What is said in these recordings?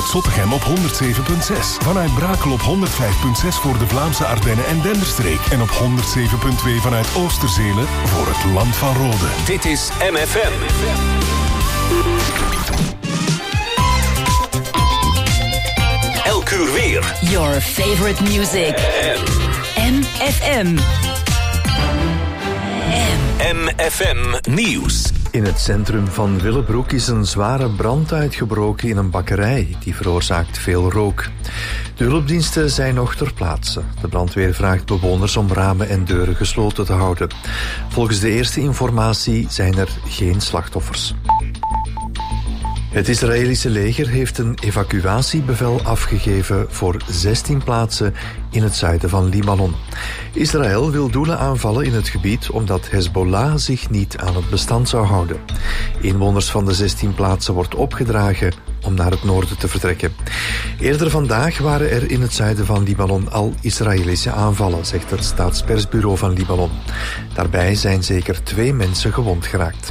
Vanuit Zottegem op 107.6. Vanuit Brakel op 105.6 voor de Vlaamse Ardennen en Denderstreek. En op 107.2 vanuit Oosterzele voor het Land van Rode. Dit is MFM. Elk uur weer. Your favorite music. MFM. MFM Nieuws. In het centrum van Willebroek is een zware brand uitgebroken in een bakkerij. Die veroorzaakt veel rook. De hulpdiensten zijn nog ter plaatse. De brandweer vraagt bewoners om ramen en deuren gesloten te houden. Volgens de eerste informatie zijn er geen slachtoffers. Het Israëlische leger heeft een evacuatiebevel afgegeven voor 16 plaatsen in het zuiden van Libanon. Israël wil doelen aanvallen in het gebied omdat Hezbollah zich niet aan het bestand zou houden. Inwoners van de 16 plaatsen wordt opgedragen om naar het noorden te vertrekken. Eerder vandaag waren er in het zuiden van Libanon al Israëlische aanvallen, zegt het staatspersbureau van Libanon. Daarbij zijn zeker 2 mensen gewond geraakt.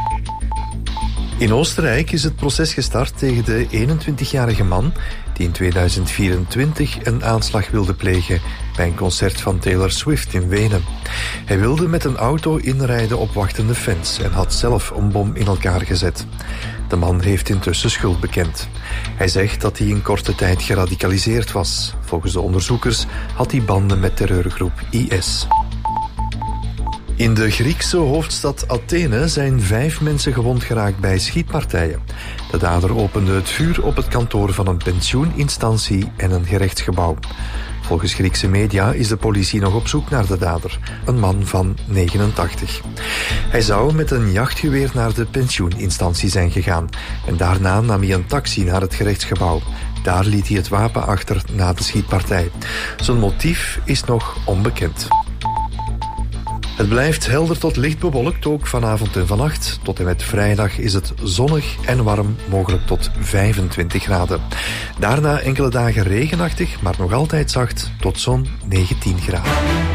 In Oostenrijk is het proces gestart tegen de 21-jarige man die in 2024 een aanslag wilde plegen bij een concert van Taylor Swift in Wenen. Hij wilde met een auto inrijden op wachtende fans en had zelf een bom in elkaar gezet. De man heeft intussen schuld bekend. Hij zegt dat hij in korte tijd geradicaliseerd was. Volgens de onderzoekers had hij banden met terreurgroep IS. In de Griekse hoofdstad Athene zijn 5 mensen gewond geraakt bij schietpartijen. De dader opende het vuur op het kantoor van een pensioeninstantie en een gerechtsgebouw. Volgens Griekse media is de politie nog op zoek naar de dader, een man van 89. Hij zou met een jachtgeweer naar de pensioeninstantie zijn gegaan en daarna nam hij een taxi naar het gerechtsgebouw. Daar liet hij het wapen achter na de schietpartij. Zijn motief is nog onbekend. Het blijft helder tot licht bewolkt, ook vanavond en vannacht. Tot en met vrijdag is het zonnig en warm, mogelijk tot 25 graden. Daarna enkele dagen regenachtig, maar nog altijd zacht, tot zo'n 19 graden.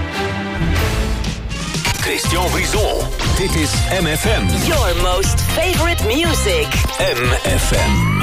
Christian Brison, dit is MFM. Your most favorite music. MFM.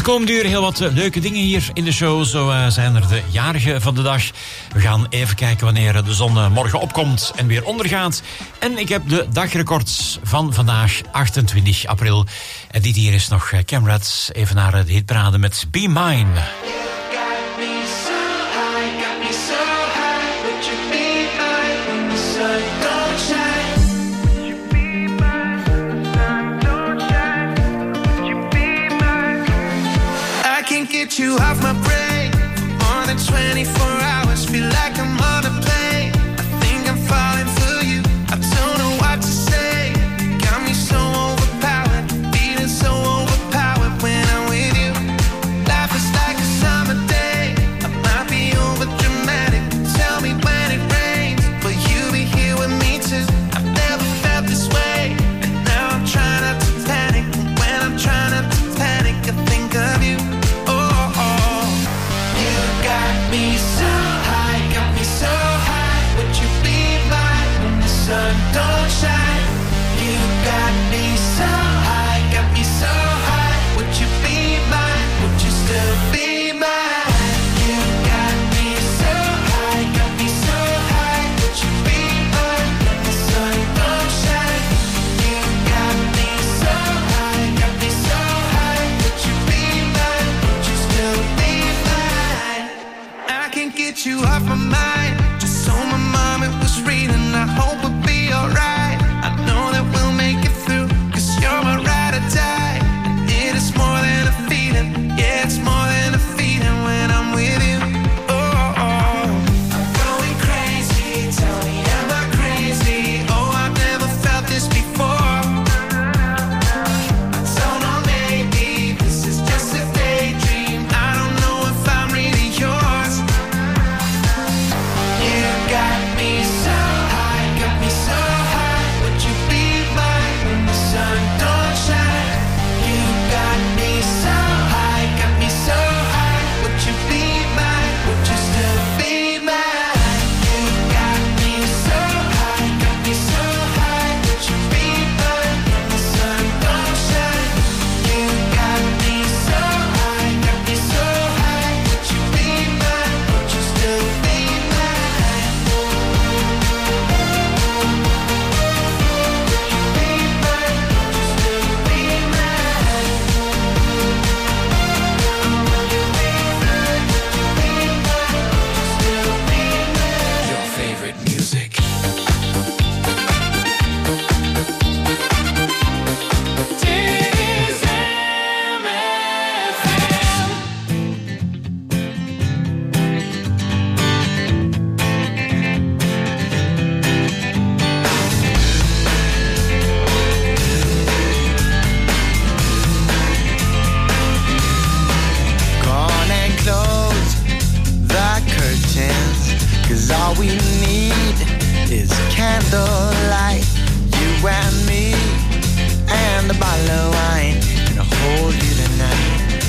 komende uur heel wat leuke dingen hier in de show. Zo zijn er de jarigen van de dag. We gaan even kijken wanneer de zon morgen opkomt en weer ondergaat. En ik heb de dagrecords van vandaag, 28 april. En dit hier is nog Camrats, even naar de hitparade met Be Mine. Get you off my brain for more than 24 hours. Feel like I'm on a plane. I think I'm falling for you. I don't know what to say. Got me so overpowered, feeling so overpowered when I'm with you. Life is like a summer day. I might be over dramatic. Tell me when it rains, will you be here with me too? I've never felt this way, and now I'm trying not to panic. When I'm trying not to panic, I think of you. Me so high, got me so high. Would you be mine when the sun don't shine? You got me so high, got me so high. Would you be mine? Would you still be mine? You got me so high, got me so high. Would you be mine when the sun don't shine? You got me so high, got me so high. Would you be mine? Would you still be mine? I can't get you off my mind. Just so my mom it was reading. I hope we'll be alright. I know that we'll make it through, 'cause you're my ride or die. And it is more than a feeling. Yeah, it's more than a feeling when I'm with you. Oh, oh. I'm going crazy. Tell me, am I crazy? Oh, I've never felt this before. I don't know, maybe this is just a daydream. I don't know if I'm really yours. You got me so high, got me so high. Would you be mine when the sun don't shine? You got me so high, got me so high. Would you be mine? Would you still be mine? You got me so high, got me so high. Would you be mine when the sun don't shine? You got me so high, got me so high. Would you be mine? Would you still be mine? Your favorite music. Go on and close the curtains, 'cause all we need is candlelight. You and me and a bottle of wine, and I'll hold you tonight.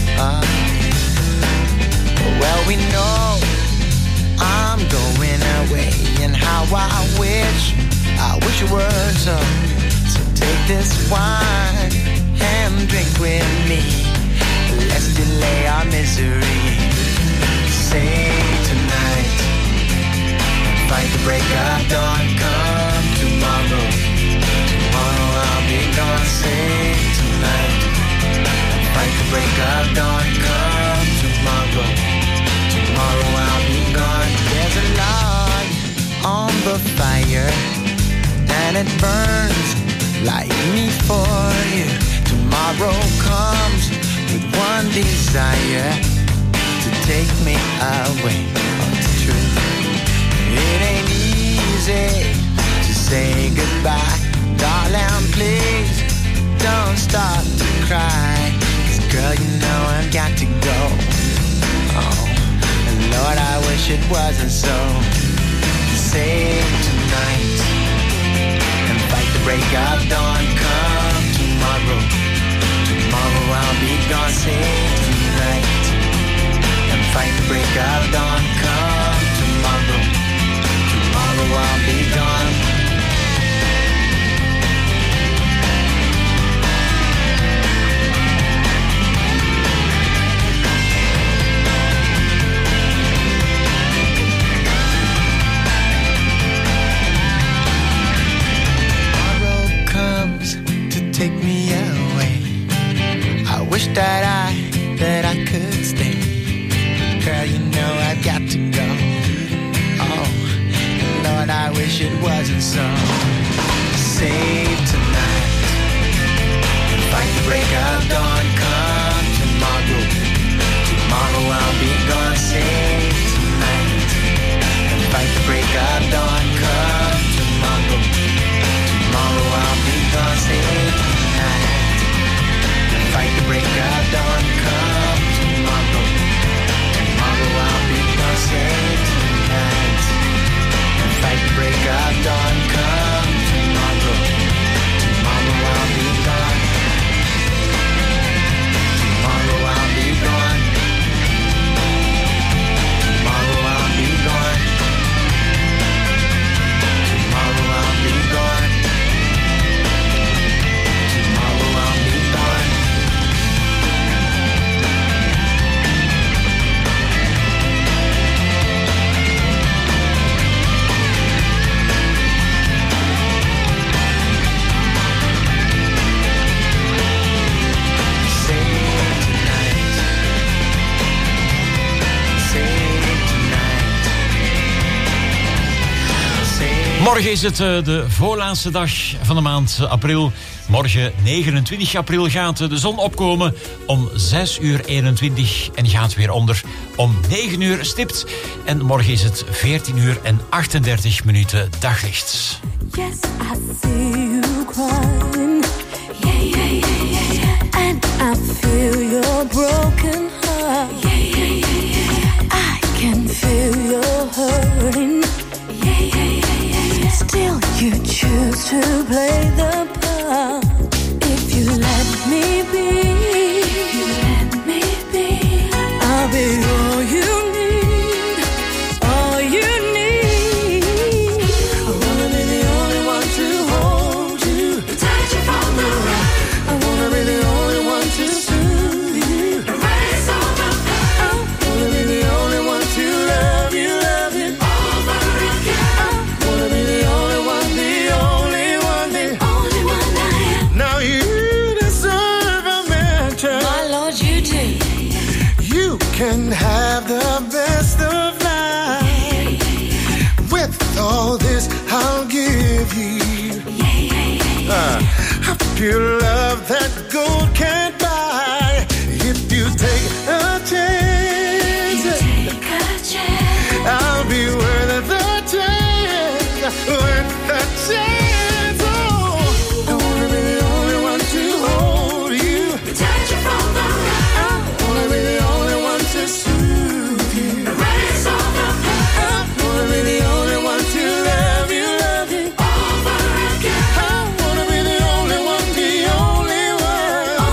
Well, we know I'm going away, and how I wish it were so. So take this wine and drink with me. Let's delay our misery. Say tonight, fight the break of dawn. Come tomorrow, tomorrow I'll be gone. Say tonight, fight the break of dawn. Come tomorrow, tomorrow I'll be gone. There's a log on the fire, and it burns like me for you. Tomorrow comes with one desire, to take me away. Oh, it's true. It ain't easy to say goodbye. Darling, please don't start to cry, 'cause girl, you know I've got to go. Oh, and Lord, I wish it wasn't so. Save tonight and fight the break of dawn. Come tomorrow, tomorrow I'll be gone. Save tonight and fight the break of dawn. Come tomorrow, tomorrow I'll be gone. take me away. I wish that I could stay. Girl, you know I've got to go. Oh, Lord, I wish it wasn't so. Save tonight. Fight the break of dawn. Come tomorrow. Tomorrow I'll be gone. Save tonight. Fight the break of dawn. Come tomorrow. Tomorrow I'll be gone. Save tonight. Fight the break of dawn. Come tomorrow. Tomorrow I'll be gone. Save tonight. Fight the break of dawn. Come tomorrow. Tomorrow I'll be gone. Tomorrow I'll be gone. Tomorrow I'll be gone. Tomorrow I'll be gone. Tomorrow I'll be gone. Morgen is het de voorlaatste dag van de maand april. Morgen 29 april gaat de zon opkomen om 6:21 en gaat weer onder om 9 stipt. En morgen is het 14:38 daglicht. Yes, I see you crying. Yeah, yeah, yeah, yeah, yeah. And I feel your broken heart. Yeah, yeah, yeah, yeah, yeah. I can feel your hurting. Yeah, yeah, yeah, yeah, yeah. Still you choose to play the part. If you let me be, if you let me be, I'll be all you need, all you need. I wanna be the only one to hold you, protect you from the rain. I wanna be the only one to soothe you, erase all the pain. I wanna be the only one to love you over again. I wanna be the only one, the only one, the only one I am. Now you deserve a mansion. My Lord, you do. You can have the best of life. With all this I'll give you. A pure love that gold can't buy. If you take a chance, I'll be worth the chance, worth the chance. Oh, I wanna be the only one to hold you, protect you from the rain. I wanna be the only one to soothe you, erase all the pain. I wanna be the only one to love you over again. I wanna be the only one, the only one.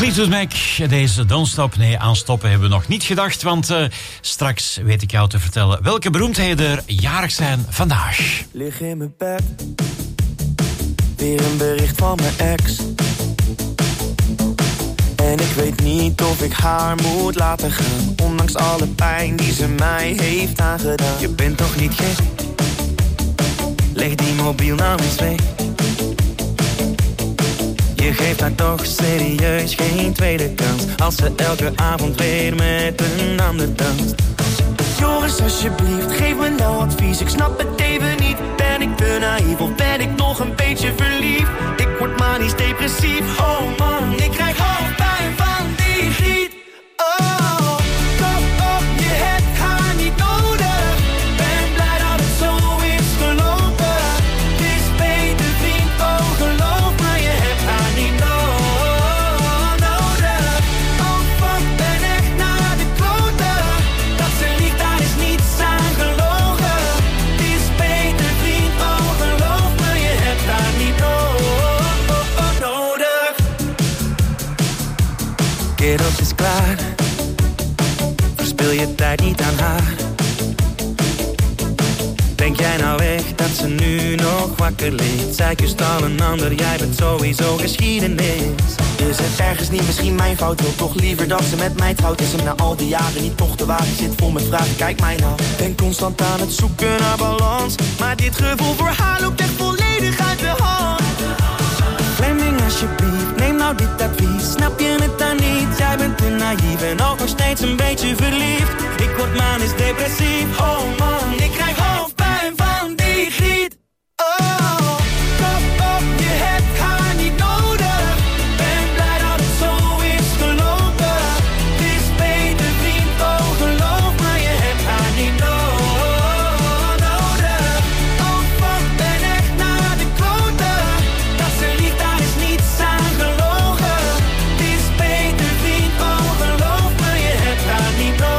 Fleetwood Mac, deze Don't Stop. Nee, aan stoppen hebben we nog niet gedacht, want straks weet ik jou te vertellen welke beroemdheden er jarig zijn vandaag. Lig in mijn bed, weer een bericht van mijn ex. En ik weet niet of ik haar moet laten gaan, ondanks alle pijn die ze mij heeft aangedaan. Je bent toch niet gek? Leg die mobiel nou eens weg. Je geeft haar toch serieus geen tweede kans, als ze elke avond weer met een ander danst. Joris, alsjeblieft, geef me nou advies. Ik snap het even niet. Ben ik te naïef of ben ik nog een beetje verliefd? Ik word manisch depressief. Oh man, ik krijg hoofdpijn van die griet. Oh, kom op, je hebt haar niet nodig. Ben blij dat het zo is gelopen. Het is beter, vriend, oh geloof me, je hebt haar niet nodig. Oh fuck, ben echt naar de kloten. Dat ze liegt, daar is niets aan gelogen. Het is beter, vriend, oh geloof me, je hebt haar niet nodig. Kerels is klaar, verspil je tijd niet aan haar. Denk jij nou echt dat ze nu nog wakker ligt? Zij kust al een ander, jij bent sowieso geschiedenis. Is het ergens niet misschien mijn fout? Wil toch liever dat ze met mij trouwt? Is hem na al die jaren niet toch te waar? Ik zit vol met vragen, kijk mij nou. Ben constant aan het zoeken naar balans, maar dit gevoel voor haar loopt echt volledig uit de hand. Fleming, alsjeblieft, neem nou dit advies. Snap je het dan niet? Jij bent te naïef en ook nog steeds een beetje verliefd. Ik word manisch depressief. Oh man, ik krijg hoofdpijn van die griet. Oh, kom op, je hebt haar niet nodig. Ben blij dat het zo is gelopen. Het is beter, vriend, oh geloof me, je hebt haar niet nodig. Oh fuck, ben echt naar de kloten. Dat ze liegt, daar is niets aan gelogen. Het is beter, vriend, oh geloof me, je hebt haar niet nodig.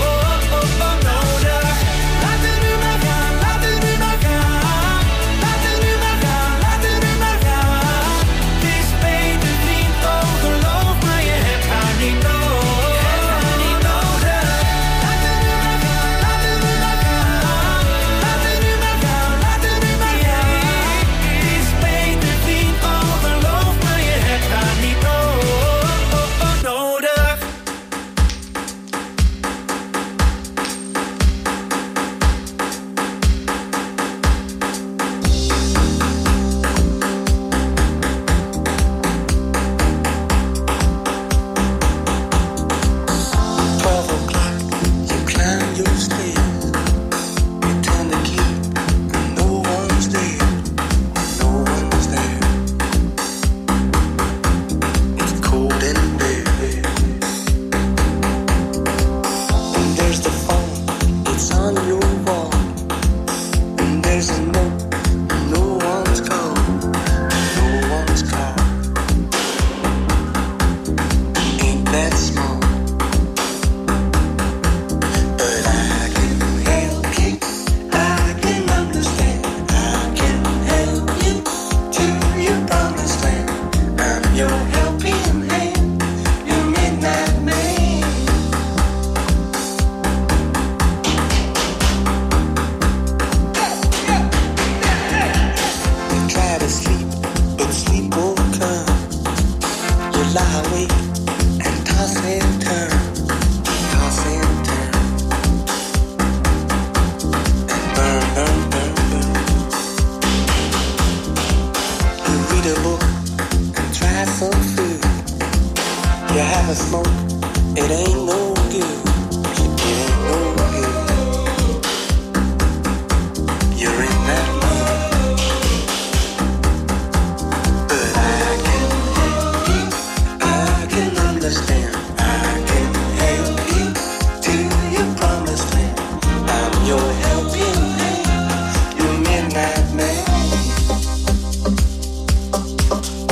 Laat het nu maar gaan, laat het nu maar gaan. Laat het nu maar gaan, laat het nu maar gaan. Het is beter, vriend, oh geloof me, je hebt haar niet nodig. Laat het nu maar gaan, laat het nu maar gaan. Laat het nu maar gaan, laat het nu maar gaan. Het is beter, vriend, oh geloof me, je hebt haar niet nodig.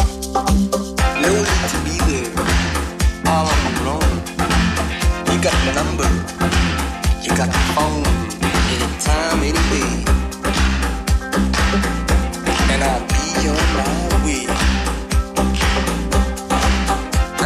Got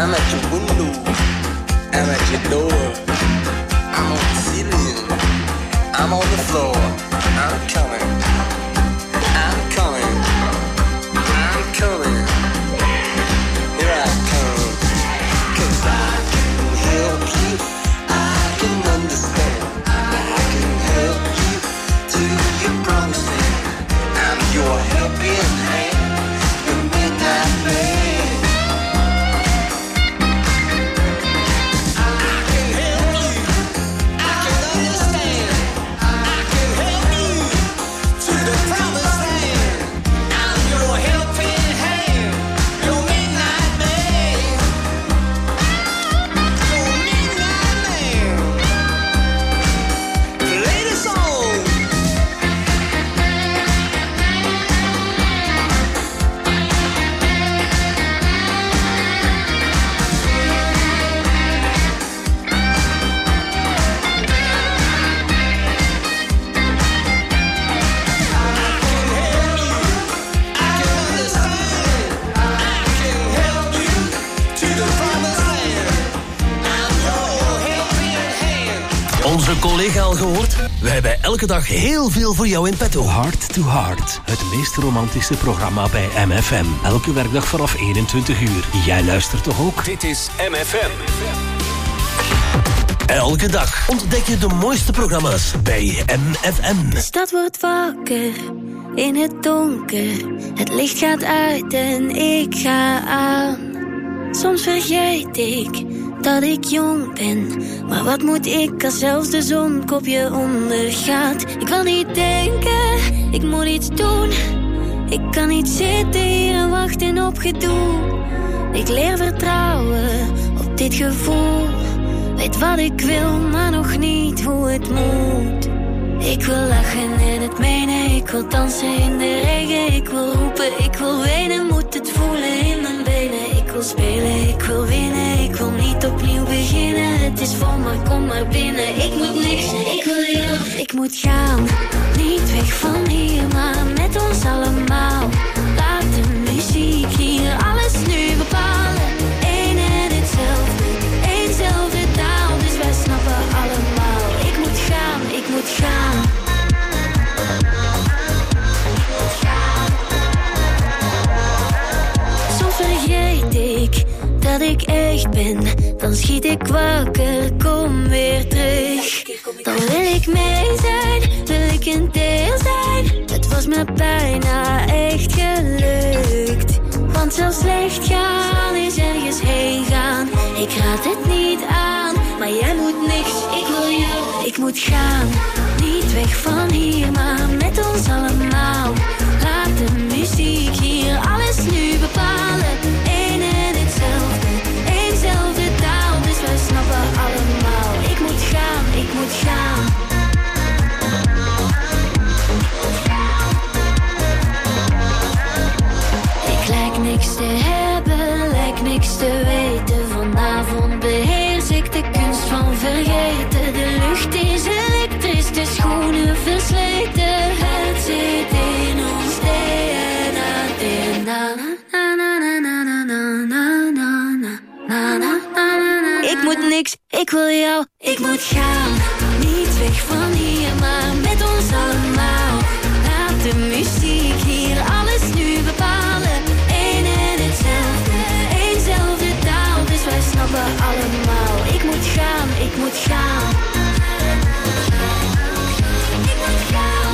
I'm at your window, I'm at your door, I'm on the ceiling, I'm on the floor, I'm coming, I'm coming, I'm coming, here I come, 'cause I can help you, I can understand, I can help you to your promised land, I'm your helping hand, your midnight man. Onze collega al gehoord? Wij hebben elke dag heel veel voor jou in petto. Heart to Heart, het meest romantische programma bij MFM. Elke werkdag vanaf 21 uur. Jij luistert toch ook? Dit is MFM. Elke dag ontdek je de mooiste programma's bij MFM. De stad wordt wakker in het donker. Het licht gaat uit en ik ga aan. Soms vergeet ik dat ik jong ben. Maar wat moet ik als zelfs de zon kopje ondergaat? Ik wil niet denken, ik moet iets doen. Ik kan niet zitten hier en wachten op gedoe. Ik leer vertrouwen op dit gevoel. Weet wat ik wil, maar nog niet hoe het moet. Ik wil lachen en het menen. Ik wil dansen in de regen. Ik wil roepen, ik wil wenen. Moet het voelen in mijn benen. Ik wil spelen, ik wil winnen. Ik wil niet opnieuw beginnen. Het is vol, maar kom maar binnen. Ik moet niks, ik wil jou. Ik moet gaan, niet weg van hier, maar met ons allemaal. Laat de muziek hier alles nu bepalen. Eén en hetzelfde, éénzelfde taal. Dus wij snappen allemaal. Ik moet gaan, ik moet gaan. Soms vergeet ik dat ik echt ben. Dan schiet ik wakker, kom weer terug. Dan wil ik mee zijn, wil ik een deel zijn. Het was me bijna echt gelukt. Want zelfs slecht gaan is ergens heen gaan. Ik raad het niet aan, maar jij moet niks. Ik wil jou, ik moet gaan. Niet weg van hier, maar met ons allemaal. Laat de muziek hier alles nu bepalen. Eén en hetzelfde, éénzelfde taal. Dus wij snappen allemaal. Ik moet gaan, ik moet gaan. Ik lijk niks te hebben, lijk niks te weten. Vanavond beheers ik de kunst van vergeten. De lucht is elektrisch, de schoenen versleten. Het zit in ons DNA. Ik moet niks, ik wil jou, ik moet gaan. Niet weg van hier, maar met ons allemaal. Laat de muziek hier alles nu bepalen. Eén en hetzelfde, éénzelfde taal. Dus wij snappen allemaal. Ik moet gaan, ik moet gaan. Ik moet gaan.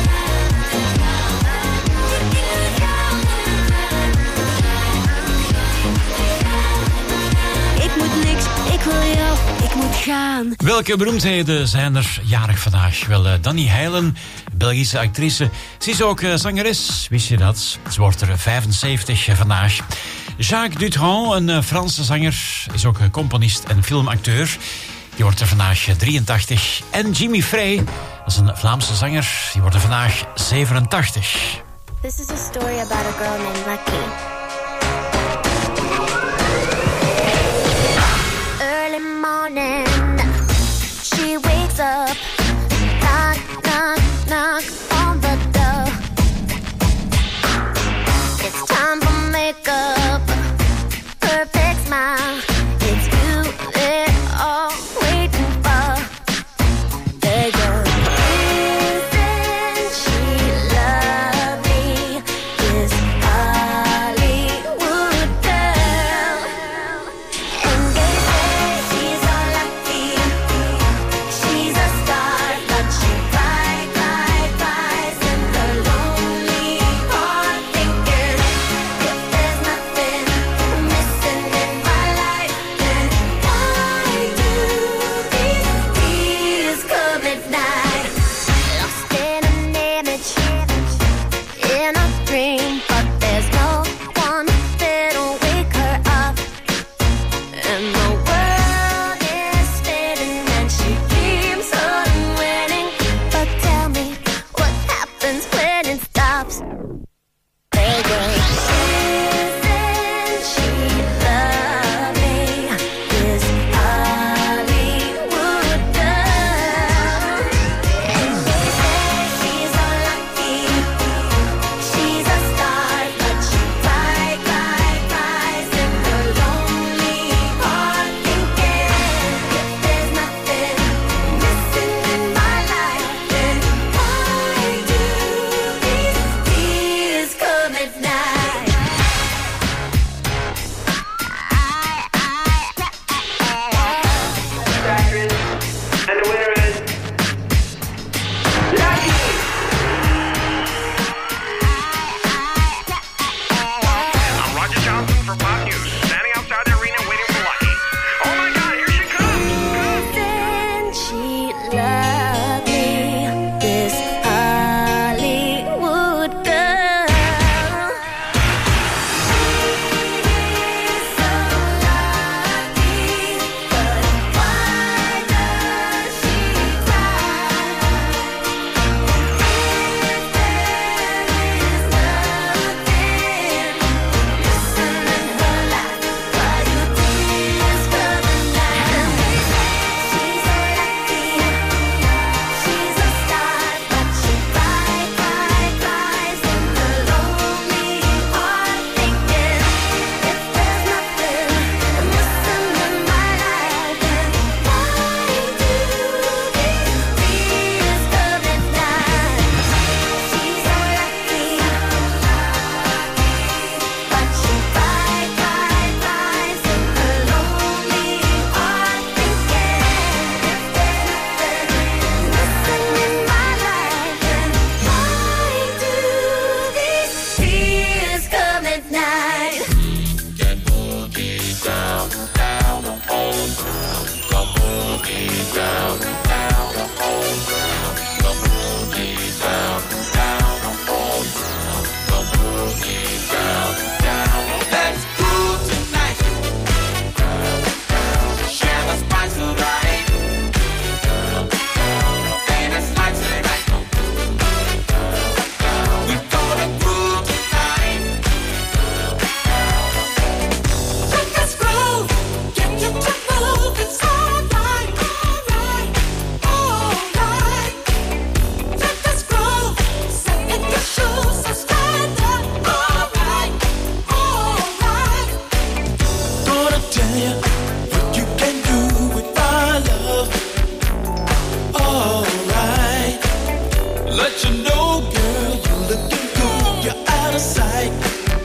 Ik moet niks, ik wil jou, ik moet gaan. Welke beroemdheden zijn er jarig vandaag? Wel, Danny Heilen, Belgische actrice. Ze is ook zangeres, wist je dat? Ze wordt er 75 vandaag. Jacques Dutronc, een Franse zanger, is ook componist en filmacteur. Die wordt er vandaag 83. En Jimmy Frey, dat is een Vlaamse zanger, die wordt er vandaag 87. This is a story about a girl named Lucky. Early morning, she wakes up, knock, knock, knock on the door. It's time for makeup, perfect smile. tell you what you can do with my love. Alright, let you know, girl, you're looking good, you're out of sight.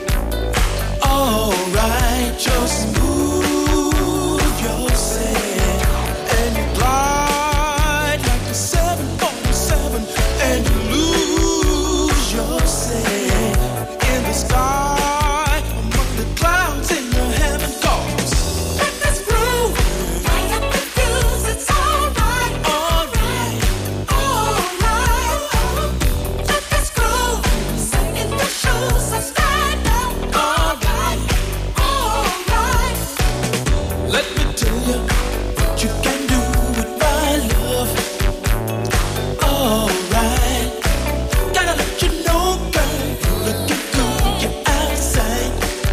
Alright, just move yourself and you glide like a 747 and you lose yourself in the sky among the clouds in the heaven cause. Let this groove, right up the fuse, it's alright, alright, alright. Let this groove, sing in the shoes, so stand up, alright, alright. Let me tell you what you can do with my love. Alright, gotta let you know, girl, you're looking good, you're out of sight.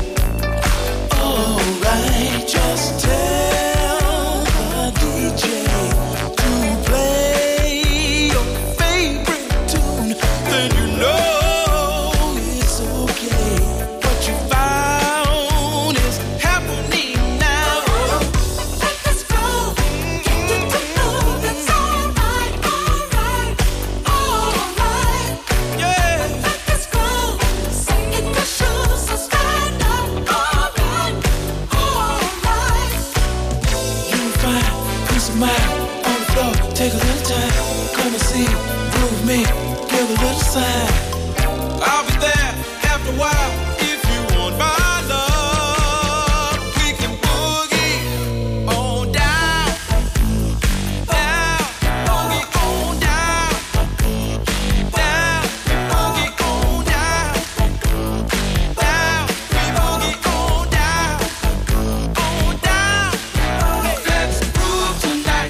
Alright, just tell the DJ to play your favorite tune, then you know it's okay. What you found is happening now. Let this go, get you to move, it's alright, alright, alright. Yeah. Let this go, sing in the shoes, so stand up, alright, alright. You find peace of mind on the floor, take a little time, come and see, groove me, give a little sign. I'll be there after a while if you want my love. We can boogie on down, down, boogie on down, down, boogie on down, down, we boogie on down, on down. Let's groove tonight,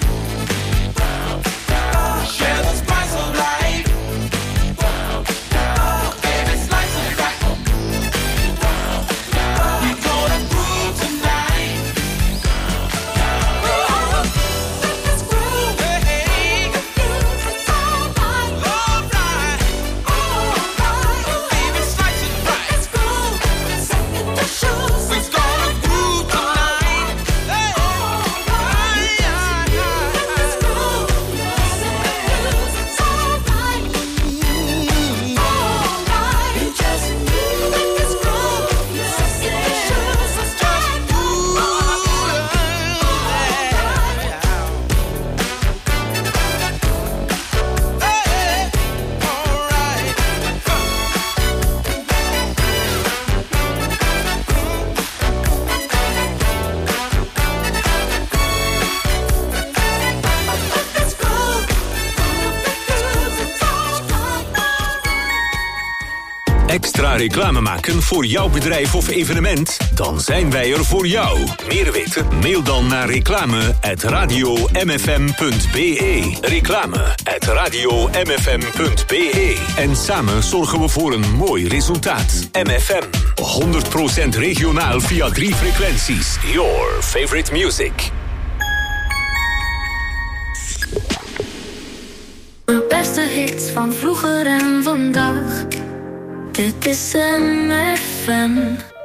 share the spice of life. Baby, slice it right. We gonna groove tonight. Let's groove, hey. It's alright, alright, alright. Baby, slice it right. Let's groove, sing in the shoes. We gonna groove tonight. Hey, alright. Let's groove, sing in the shoes. It's alright, alright. You just move, let this groove, sing in the shoes. Let's just move, alright. Hey, alright. Let's go, it's alright. Extra reclame maken voor jouw bedrijf of evenement? Dan zijn wij er voor jou. Meer weten? Mail dan naar reclame@radiomfm.be. Reclame@radiomfm.be. En samen zorgen we voor een mooi resultaat. MFM. 100% regionaal via 3 frequenties. Your favorite music. De beste hits van vroeger en vandaag. Dit is MFM.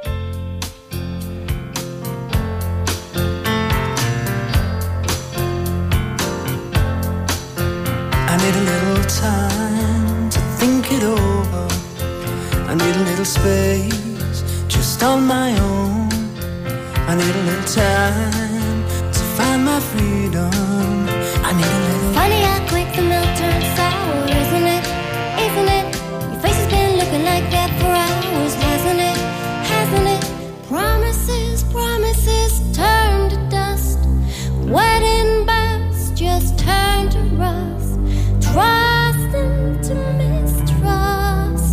I need a little time to think it over. I need a little space just on my own. I need a little time to find my freedom. I need a little. Funny how quick the milk turns sour, isn't it? Isn't it? Your face has been looking like that for hours, hasn't it? Hasn't it? Promises, promises turn to dust. Wedding bells just turn to rust. Trust into mistrust.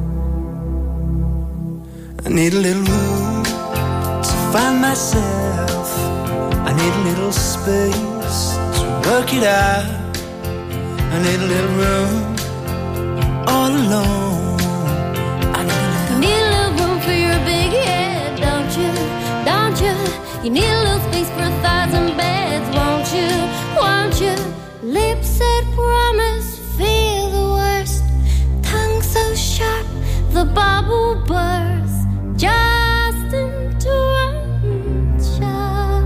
I need a little room to find myself. I need a little space to work it out. I need a little room all alone. I need a little. You need a little room for your big head, don't you? Don't you? You need a little space for 1,000 beds, won't you? Won't you? Lips that promise feel the worst. Tongue so sharp, the bubble bursts. Just into one shot.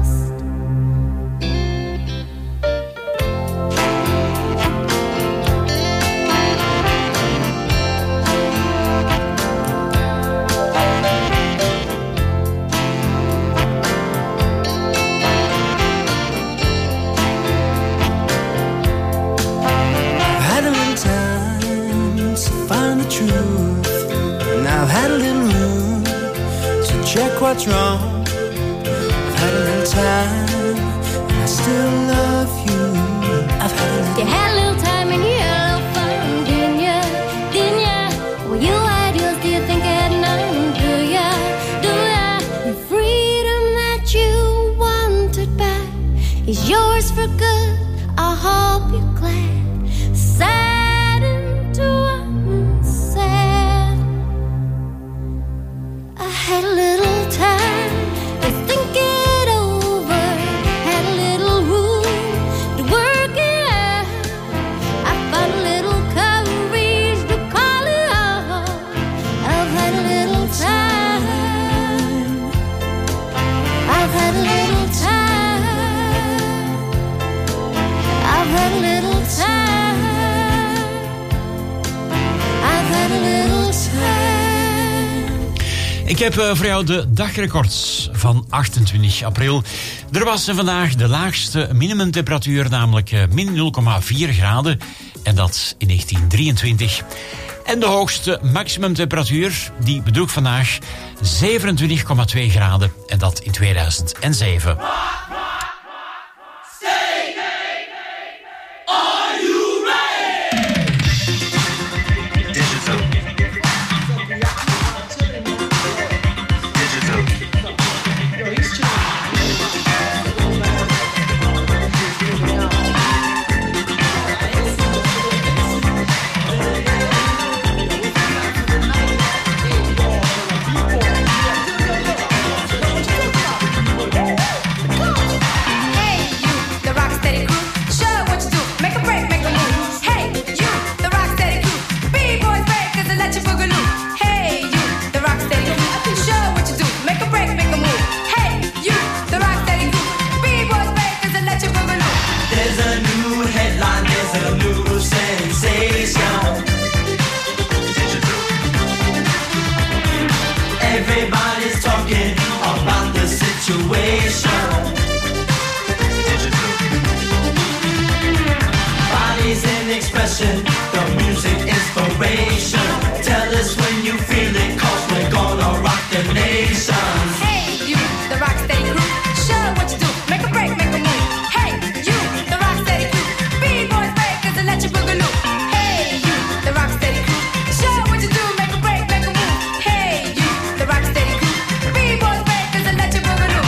what's wrong. I've had a little time, and I still love you. I've had a little. You had a little time and you had a little fun, didn't ya? Didn't ya? Well, you had yours, do you think I had none? Do ya? Do ya? The freedom that you wanted back is yours for good. I hope you're glad. Saddened to unsaid. I had a little time to think it over. Had a little room to work it out. I found a little courage to call it off. I've had a little time. I've had a little time. I've had a little time. I've had a little time. Ik heb voor jou de dagrecords van 28 april. Er was vandaag de laagste minimumtemperatuur, namelijk min 0,4 graden. En dat in 1923. En de hoogste maximumtemperatuur, die bedroeg vandaag 27,2 graden. En dat in 2007. Everybody's talking about the situation. Bodies in expression, the music inspiration. Tell us when you feel it, 'cause we're gonna rock the nation. Hey, you, the Rocksteady crew, show what you do. Make a break, make a move. Hey, you, the Rocksteady crew, B-boys breakers and let you boogaloo. Hey, you, the Rocksteady crew, show what you do. Make a break, make a move. Hey, you, the Rocksteady crew, B-boys breakers and let you boogaloo.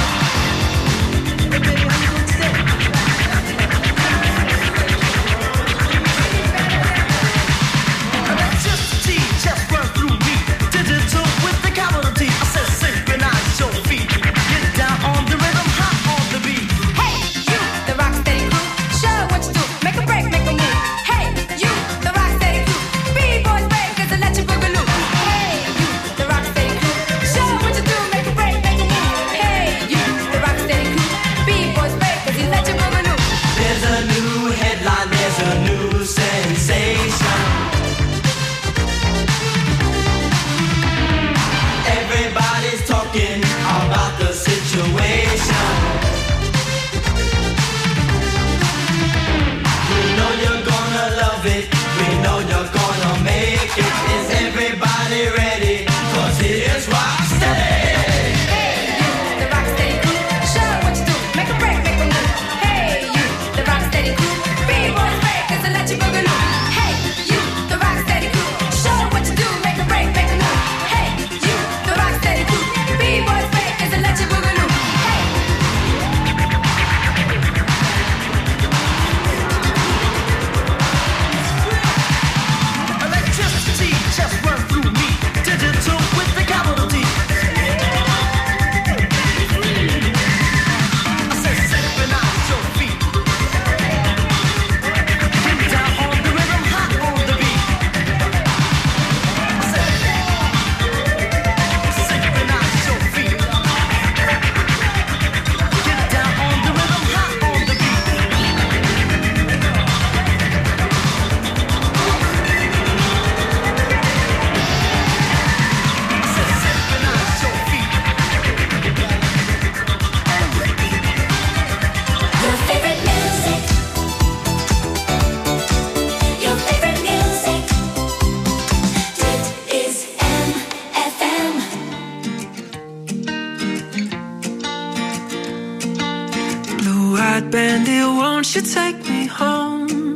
white bandit, won't you take me home?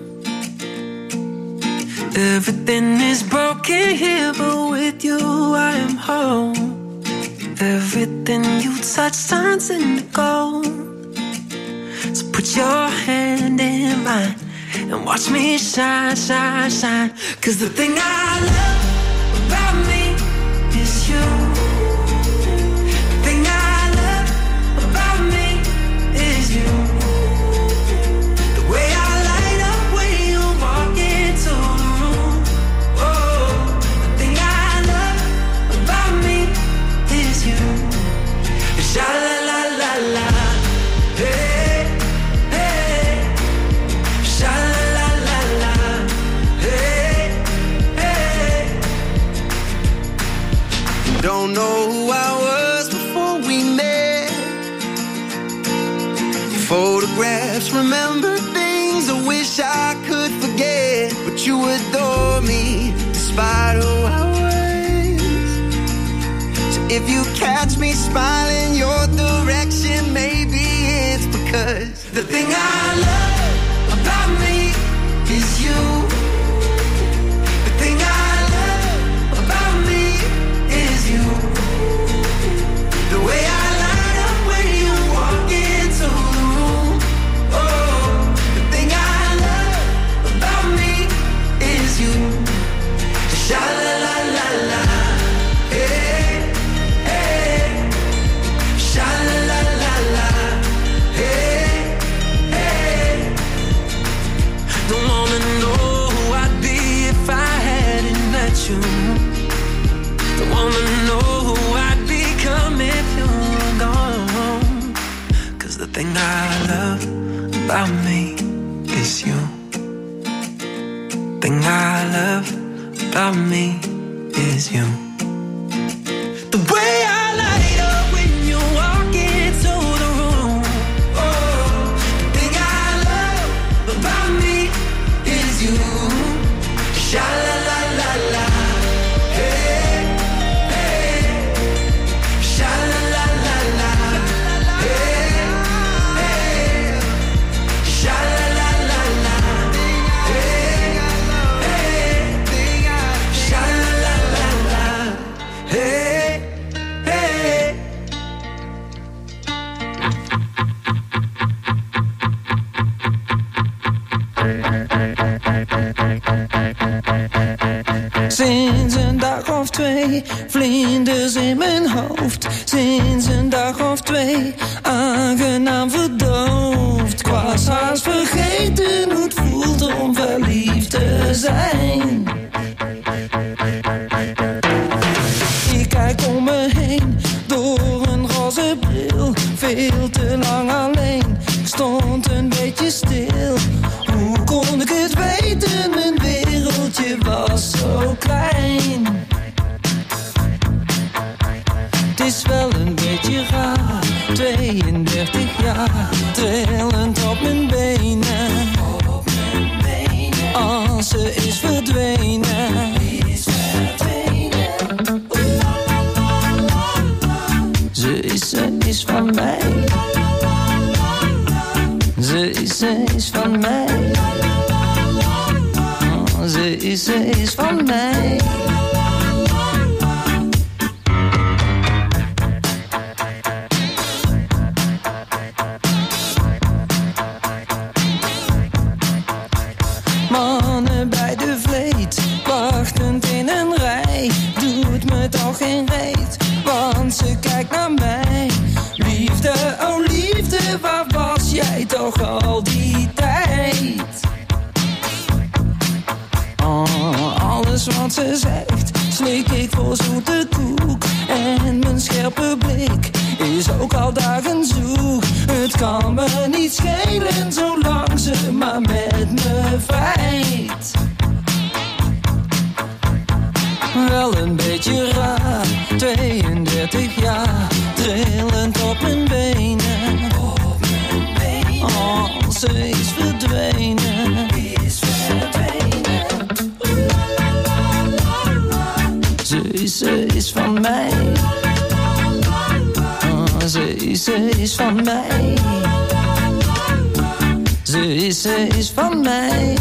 Everything is broken here, but with you I am home. Everything you touch turns into gold. So put your hand in mine and watch me shine, shine, shine. 'Cause the thing I love about me is you. The thing I love about me is you. The way I light up when you walk into the room. Oh, the thing I love about me is you. Sha la la la la. Hey, hey. Sha la la la la. Hey, hey. Don't know who I was before we met. Photographs, remember things I wish I could forget. But you adore me despite who I was. So if you catch me smiling your direction, maybe it's because the thing I love about me is you. The thing I love about me is you. The way I light up when you walk into the room. Oh, the thing I love about me is you. Sha la la la la. Hey, hey. Sha la la la la. Hey, hey. Don't wanna know who I'd be if I hadn't met you. Don't wanna know who I'd become if you were gone. 'Cause the thing I love about me is you. Thing I love about me is you. The way I light up when you walk into the room. Oh, the thing I love about me is you. Sha la la la la. Hey, hey. Sha la la la la. Hey, hey. Sha la la la la. Hey, hey. Sha la la la la. Hey, hey. Sinds een dag of twee, vlinders in mijn hoofd. Sinds een dag of twee, aangenaam verdoofd. Ik was haast vergeten hoe het voelt om verliefd te zijn. Ik kijk om me heen, door een roze bril. Veel te lang alleen, ik stond een beetje stil. Hoe kon ik het weten, mijn wereldje was zo klein. Het is wel een beetje raar, 32 jaar, trillend op mijn benen. Als ze is verdwenen. Ze is van mij. Ze is van mij. Ze is van mij. Mannen bij de vleet, wachtend in een rij, doet me toch geen reet, want ze kijkt naar mij. Liefde, oh liefde, waar was jij toch al die tijd? Oh, alles wat ze zegt, slik ik voor zoete koek. En mijn scherpe blik is ook al dagen zoek. Het kan me niet schelen, zolang ze maar met me vrijt. Wel een beetje raar, 32 jaar, trillend op mijn benen. Oh, ze is verdwenen. Ze is van mij. Oh, ze is van mij. Ze is van mij.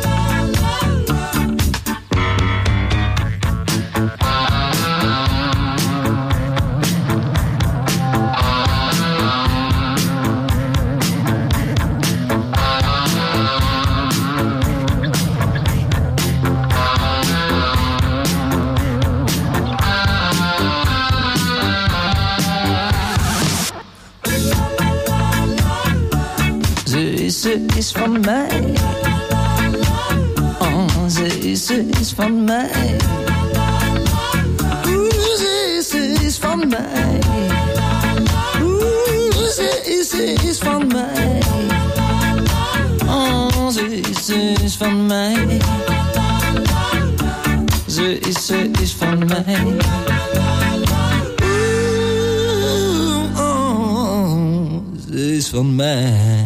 Ze is van mij. Oh, ze is van mij. Ze is van mij. Ze is van mij. Oh, ze is van mij. Ze is van mij. Oh, ze is van mij.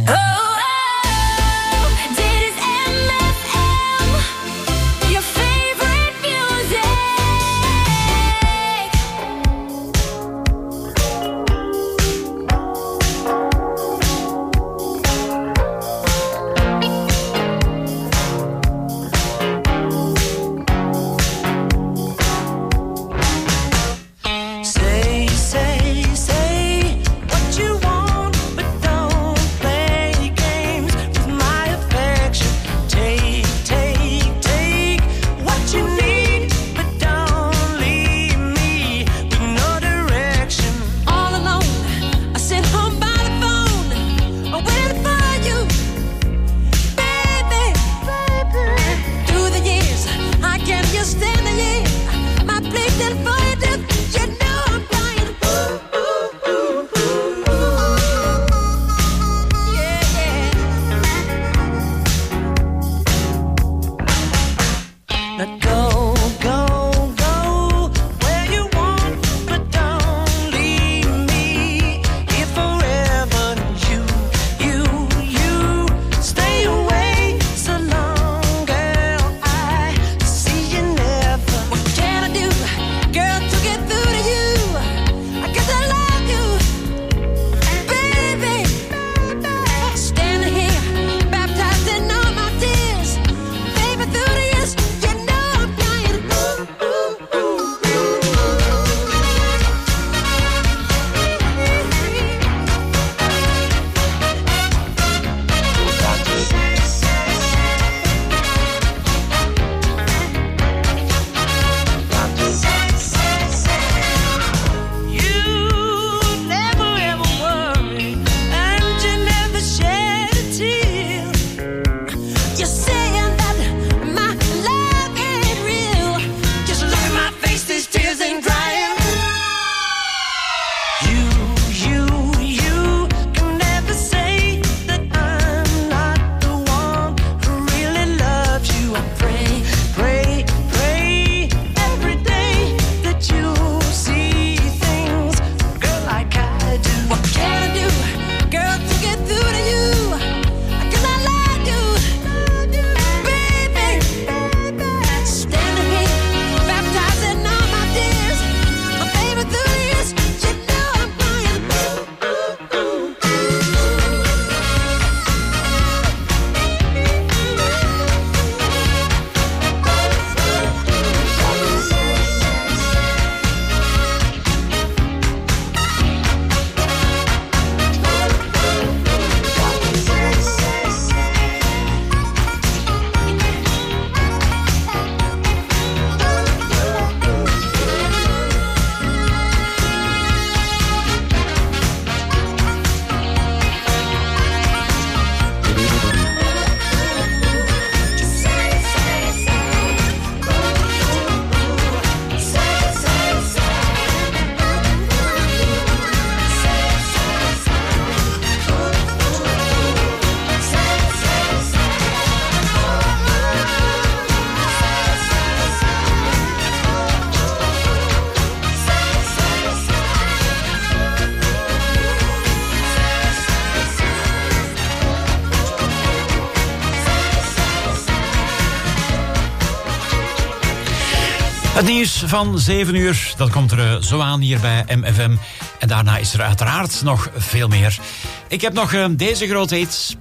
Het nieuws van 7 uur, dat komt er zo aan hier bij MFM. En daarna is er uiteraard nog veel meer. Ik heb nog deze grote hits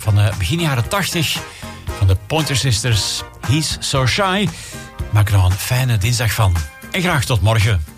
van begin jaren 80 van de Pointer Sisters. He's So Shy. Maak er nog een fijne dinsdag van. En graag tot morgen.